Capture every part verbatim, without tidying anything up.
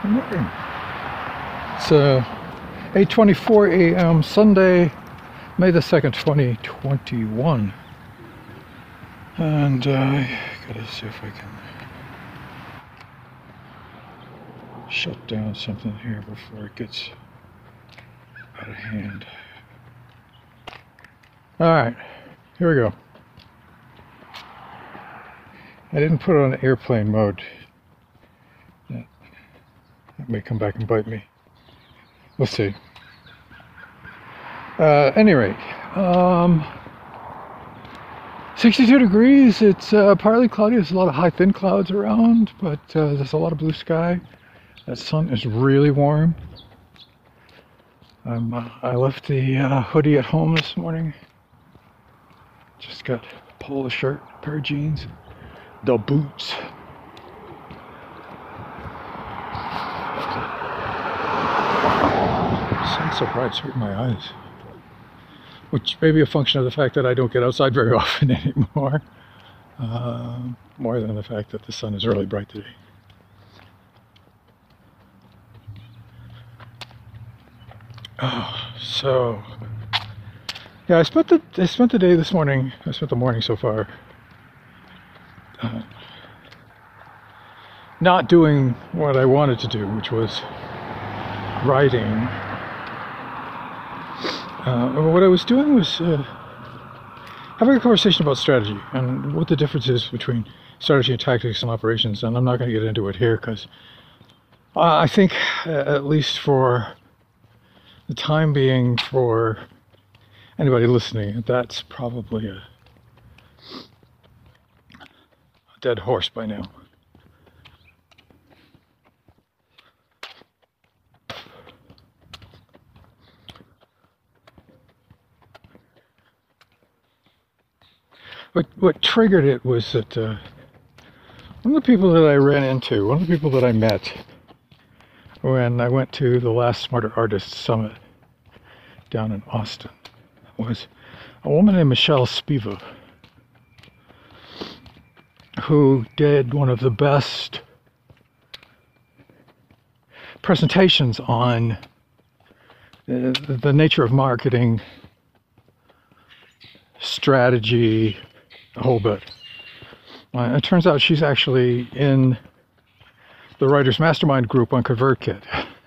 Good morning. It's uh, eight twenty-four a m Sunday, May the second, twenty twenty-one. And uh, I gotta see if I can shut down something here before it gets out of hand. Alright, here we go. I didn't put it on airplane mode. That, that may come back and bite me. We'll see. Uh, at any rate, um, sixty-two degrees. It's uh, partly cloudy. There's a lot of high thin clouds around, but uh, there's a lot of blue sky. The sun is really warm. Um, uh, I left the uh, hoodie at home this morning. Just got a polo shirt, a pair of jeans, the boots. Sun's so bright, it's hurting my eyes. Which may be a function of the fact that I don't get outside very often anymore. Uh, more than the fact that the sun is really bright today. Oh, so yeah, I spent the I spent the day this morning. I spent the morning so far uh, not doing what I wanted to do, which was writing. Uh, what I was doing was uh, having a conversation about strategy and what the difference is between strategy and tactics and operations. And I'm not going to get into it here because uh, I think, uh, at least for the time being, for anybody listening, that's probably a, a dead horse by now. What, what triggered it was that uh, one of the people that I ran into, one of the people that I met when I went to the last Smarter Artists Summit down in Austin, was a woman named Michelle Spiva, who did one of the best presentations on the, the nature of marketing, strategy, a whole bit. Uh, it turns out she's actually in the Writers Mastermind group on ConvertKit.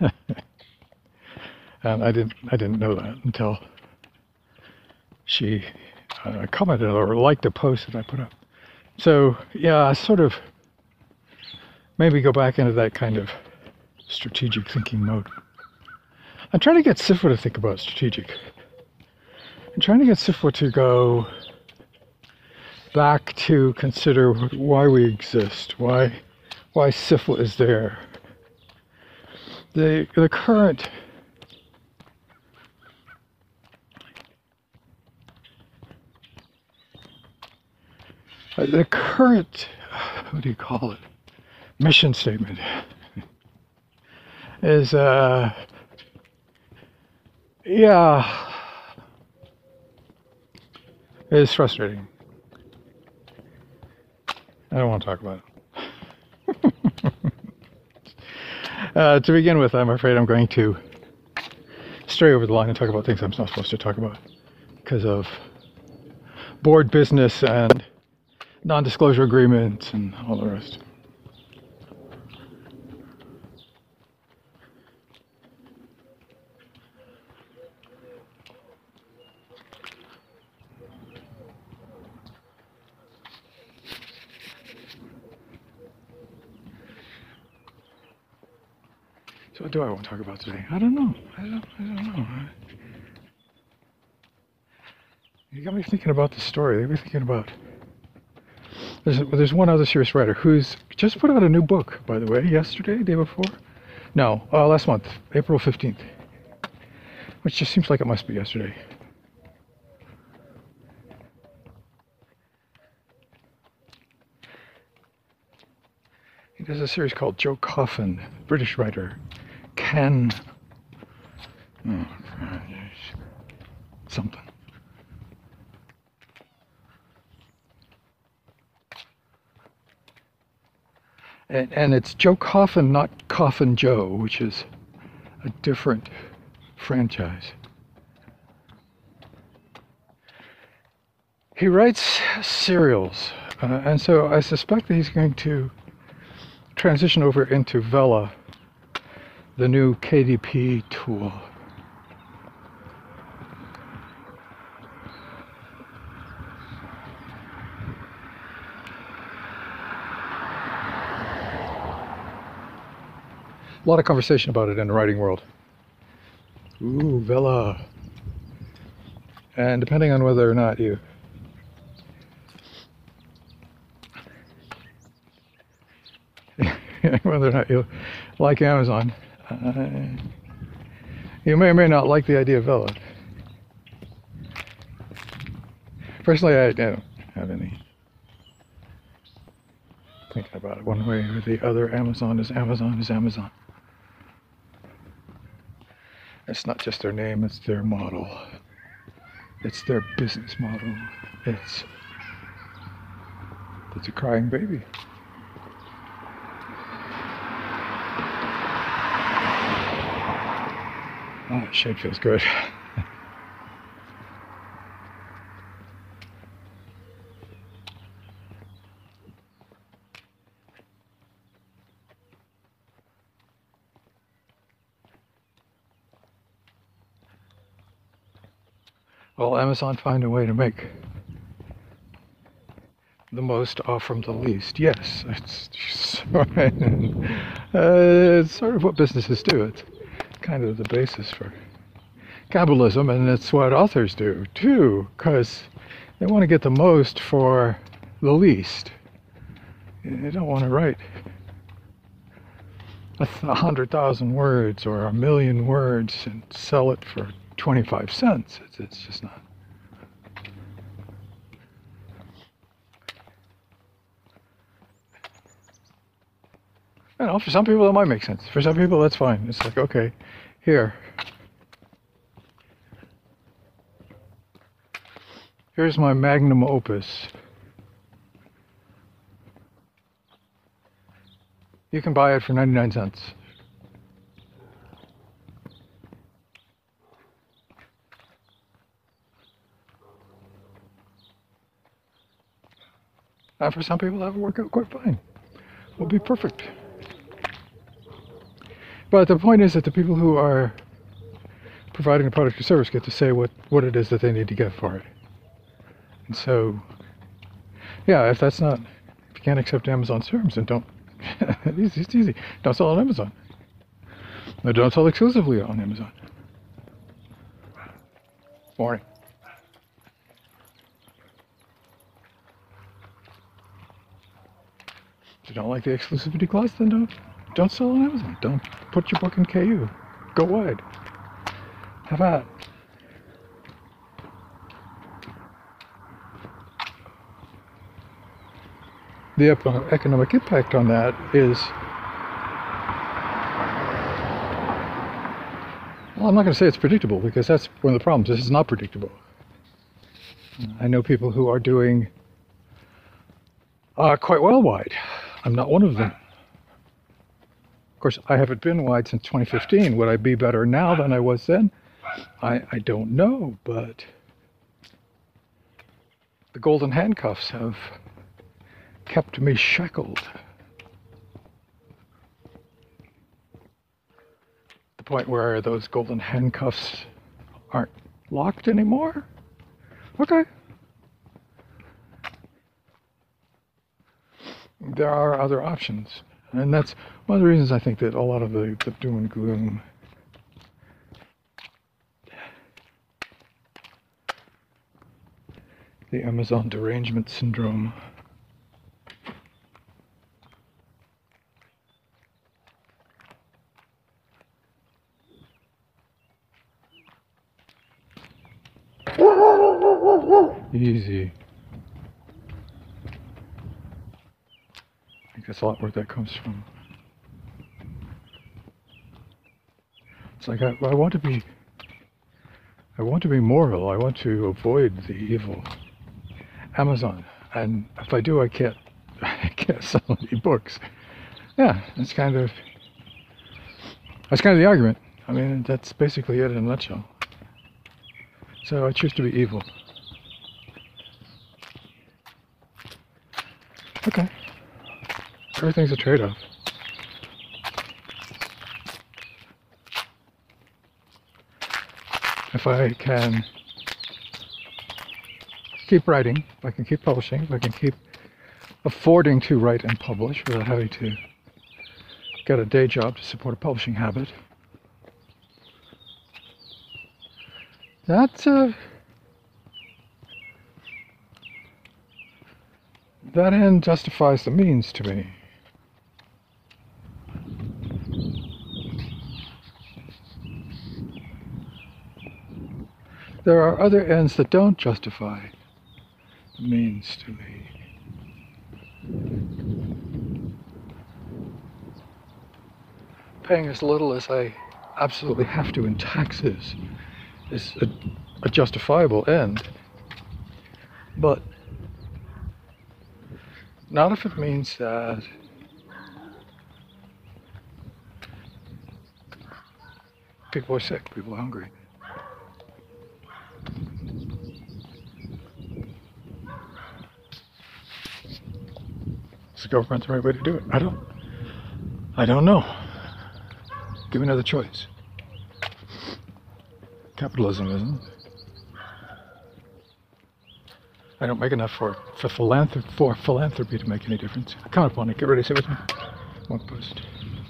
And I didn't I didn't know that until she uh, commented or liked a post that I put up. So yeah, I sort of maybe go back into that kind of strategic thinking mode. I'm trying to get Sifwa to think about strategic. I'm trying to get Sifwa to go back to consider why we exist, why why Sifwa is there. The the current uh, the current what do you call it? Mission statement is uh yeah is frustrating. I don't want to talk about it. uh, to begin with, I'm afraid I'm going to stray over the line and talk about things I'm not supposed to talk about because of board business and non-disclosure agreements and all the rest. So what do I want to talk about today? I don't know. I don't, I don't know. You got me thinking about the story. They were thinking about... There's, there's one other serious writer who's just put out a new book, by the way, yesterday, day before? No, uh, last month, April fifteenth. Which just seems like it must be yesterday. He does a series called Joe Coffin, British writer. Can oh, something. And, and it's Joe Coffin, not Coffin Joe, which is a different franchise. He writes serials, uh, and so I suspect that he's going to transition over into Vela, the new K D P tool. A lot of conversation about it in the writing world. Ooh, Vela. And depending on whether or not you whether or not you like Amazon, uh, you may or may not like the idea of Vela. Personally, I, I don't have any thinking about it one way or the other. Amazon is Amazon is Amazon. It's not just their name, it's their model. It's their business model. It's it's a crying baby. Oh, that shade feels good. Well, Amazon find a way to make the most off from the least. Yes, it's, uh, it's sort of what businesses do. It's kind of the basis for capitalism, and it's what authors do too, because they want to get the most for the least. They don't want to write a hundred thousand words or a million words and sell it for twenty-five cents. It's, it's just not. I don't know, for some people that might make sense. For some people that's fine. It's like, okay, here. Here's my magnum opus. You can buy it for ninety-nine cents. And for some people that will work out quite fine. Will be perfect. But the point is that the people who are providing a product or service get to say what, what it is that they need to get for it. And so, yeah, if that's not, if you can't accept Amazon's terms, then don't, it's, it's easy. Don't sell on Amazon. No, don't sell exclusively on Amazon. Morning. If you don't like the exclusivity clause, then don't, don't sell on Amazon. Don't put your book in K U. Go wide. Have at it. The economic impact on that is, well, I'm not going to say it's predictable, because that's one of the problems. This is not predictable. I know people who are doing uh, quite well wide. I'm not one of them. Of course, I haven't been wide since twenty fifteen. Would I be better now than I was then? I, I don't know, but the golden handcuffs have kept me shackled. The point where those golden handcuffs aren't locked anymore? Okay. There are other options. And that's one of the reasons I think that a lot of the, the doom and gloom the Amazon derangement syndrome easy. I think that's a lot where that comes from. It's like I, I want to be I want to be moral. I want to avoid the evil. Amazon, and if I do, I can't I can't sell any books. Yeah, that's kind of that's kind of the argument. I mean, that's basically it in a nutshell. So I choose to be evil. Okay. Everything's a trade-off. If I can keep writing, if I can keep publishing, if I can keep affording to write and publish without having to get a day job to support a publishing habit, that's uh, that end justifies the means to me. There are other ends that don't justify the means to me. Paying as little as I absolutely have to in taxes is a, a justifiable end, but not if it means that people are sick, people are hungry. Is the government the right way to do it? I don't. I don't know. Give me another choice. Capitalism isn't. I don't make enough for for, philanthrop for philanthropy to make any difference. Count upon it. Get ready. Sit with me. One post.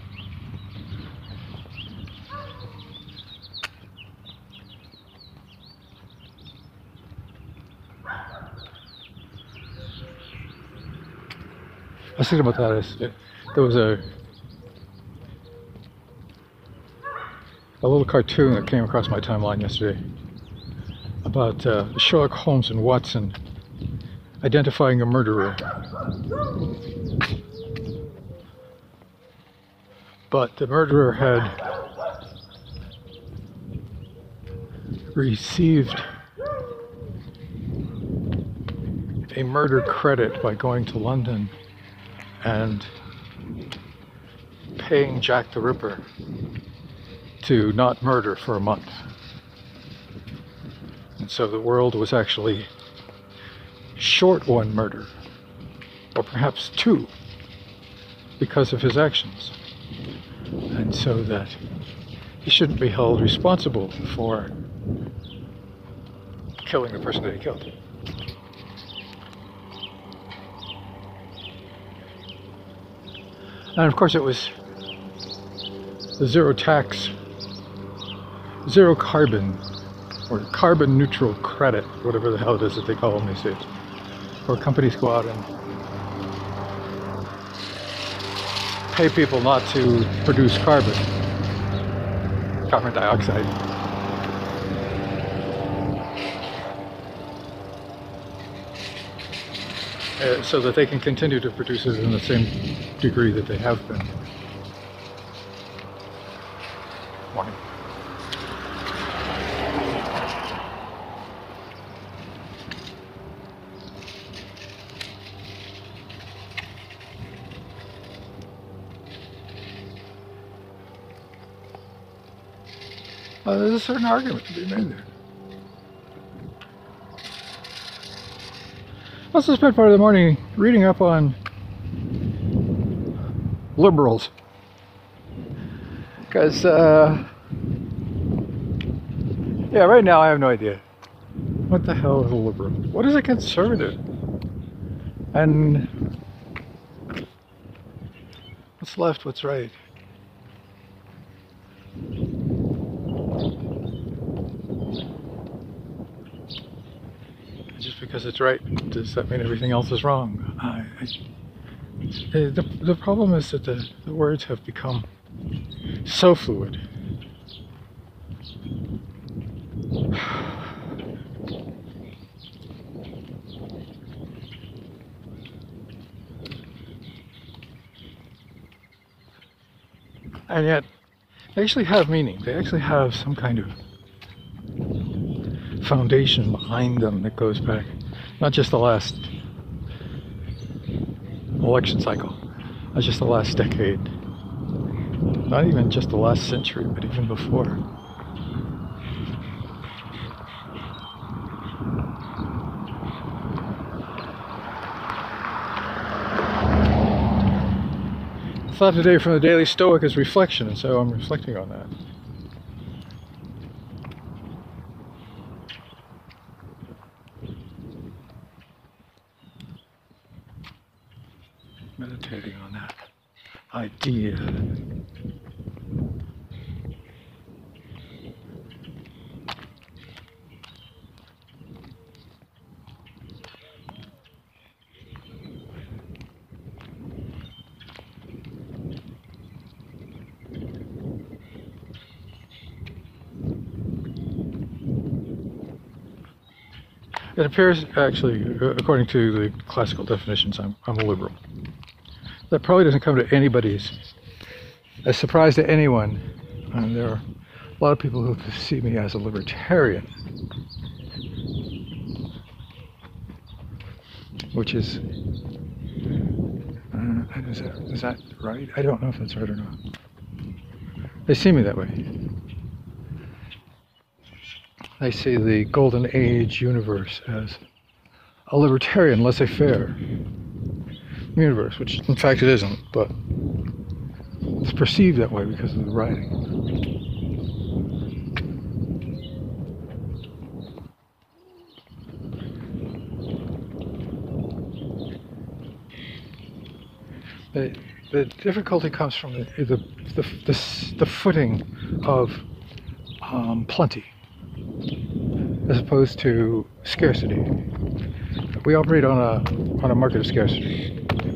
I was thinking about that. As it, there was a a little cartoon that came across my timeline yesterday about uh, Sherlock Holmes and Watson identifying a murderer. But the murderer had received a murder credit by going to London and paying Jack the Ripper to not murder for a month. And so the world was actually short one murder, or perhaps two, because of his actions. And so that he shouldn't be held responsible for killing the person that he killed. And of course it was the zero tax, zero carbon, or carbon neutral credit, whatever the hell it is that they call them these days, where companies go out and pay people not to produce carbon, carbon dioxide. Uh, so that they can continue to produce it in the same degree that they have been. Morning. Uh, there's a certain argument to be made there. I also spent part of the morning reading up on liberals. Because, uh, yeah, right now I have no idea. What the hell is a liberal? What is a conservative? And what's left, what's right? Just because it's right, does that mean everything else is wrong? I, I, the, the problem is that the, the words have become so fluid. And yet, they actually have meaning. They actually have some kind of foundation behind them that goes back not just the last election cycle, Not just the last decade, not even just the last century, but even before. Thought today from the Daily Stoic is reflection, and so I'm reflecting on that. Meditating on that idea. It appears, actually, according to the classical definitions, I'm, I'm a liberal. That probably doesn't come to anybody's, a surprise to anyone. And there are a lot of people who see me as a libertarian, which is, uh, is that, is that right? I don't know if that's right or not. They see me that way. They see the golden age universe as a libertarian, laissez-faire universe, which in fact it isn't, but it's perceived that way because of the writing. The, the difficulty comes from the, the, the, the, the footing of um, plenty, as opposed to scarcity. We operate on a on a market of scarcity.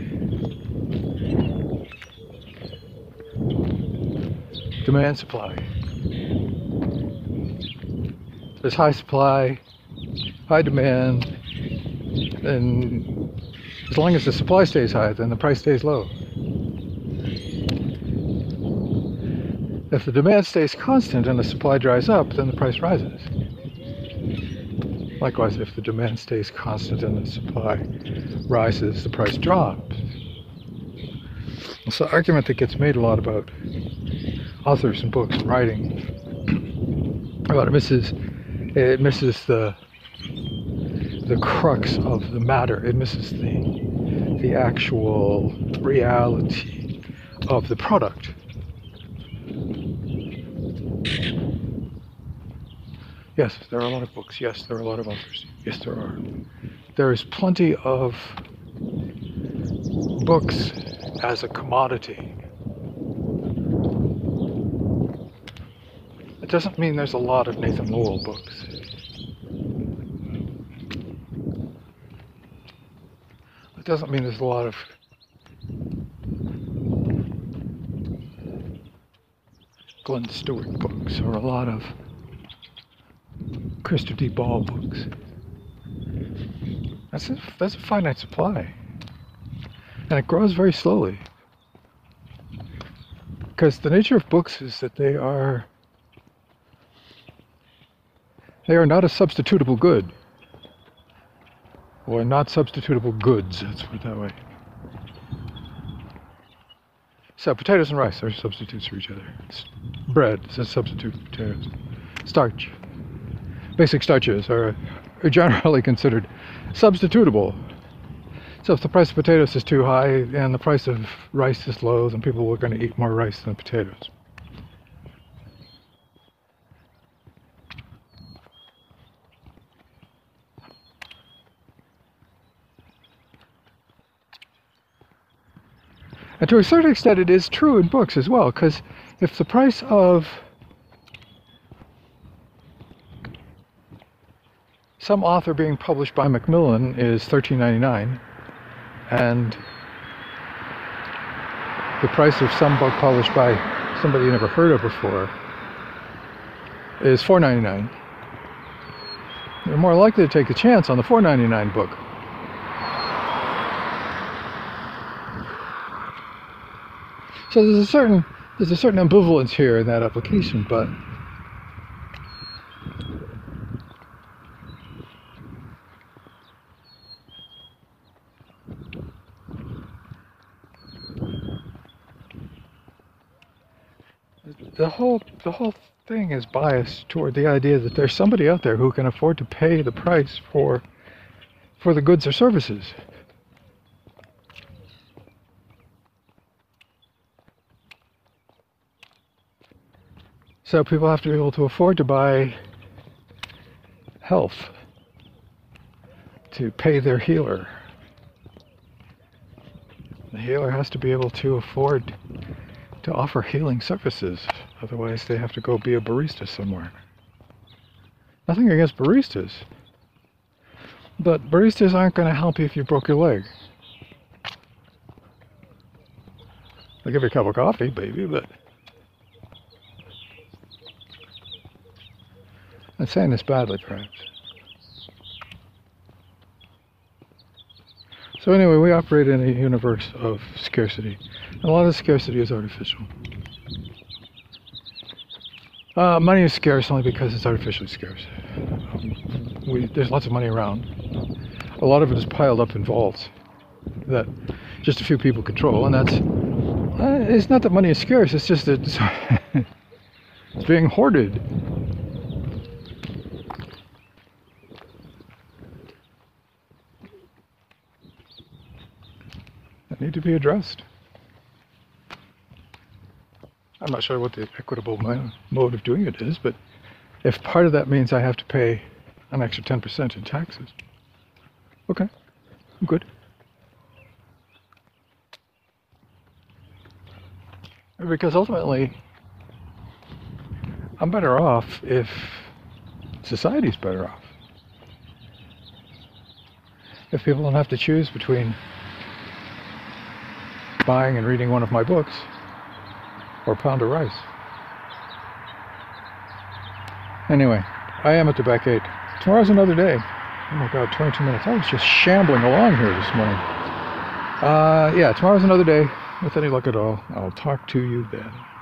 Demand, supply. There's high supply, high demand, and as long as the supply stays high, then the price stays low. If the demand stays constant and the supply dries up, then the price rises. Likewise, if the demand stays constant and the supply rises, the price drops. It's the argument that gets made a lot about authors and books and writing. About it misses, it misses the the crux of the matter. It misses the the actual reality of the product. Yes, there are a lot of books. Yes, there are a lot of authors. Yes, there are. There is plenty of books as a commodity. It doesn't mean there's a lot of Nathan Lowell books. It doesn't mean there's a lot of Glenn Stewart books or a lot of Christopher D. Ball books. That's a, that's a finite supply. And it grows very slowly. Because the nature of books is that they are they are not a substitutable good. Or not substitutable goods, let's put it that way. So potatoes and rice are substitutes for each other. It's bread is a substitute for potatoes. Starch. Basic starches are, are generally considered substitutable. So if the price of potatoes is too high and the price of rice is low, then people are going to eat more rice than potatoes. And to a certain extent it is true in books as well, because if the price of some author being published by Macmillan is thirteen ninety-nine, and the price of some book published by somebody you never heard of before is four ninety-nine, you're more likely to take a chance on the four ninety-nine book. So there's a certain there's a certain ambivalence here in that application, but The whole the whole thing is biased toward the idea that there's somebody out there who can afford to pay the price for for the goods or services. So people have to be able to afford to buy health, to pay their healer. The healer has to be able to afford to offer healing services, otherwise they have to go be a barista somewhere. Nothing against baristas, but baristas aren't going to help you if you broke your leg. They'll give you a cup of coffee, baby, but I'm saying this badly, perhaps. So anyway, we operate in a universe of scarcity. And a lot of scarcity is artificial. Uh, money is scarce only because it's artificially scarce. Um, we, there's lots of money around. A lot of it is piled up in vaults that just a few people control, and that's... Uh, it's not that money is scarce, it's just that it's, it's being hoarded. That need to be addressed. I'm not sure what the equitable mode of doing it is, but if part of that means I have to pay an extra ten percent in taxes, okay, I'm good. Because ultimately, I'm better off if society's better off. If people don't have to choose between buying and reading one of my books or a pound of rice. Anyway, I am at the back gate. Tomorrow's another day. Oh my god, twenty-two minutes. I was just shambling along here this morning. Uh, yeah, tomorrow's another day. With any luck at all, I'll talk to you then.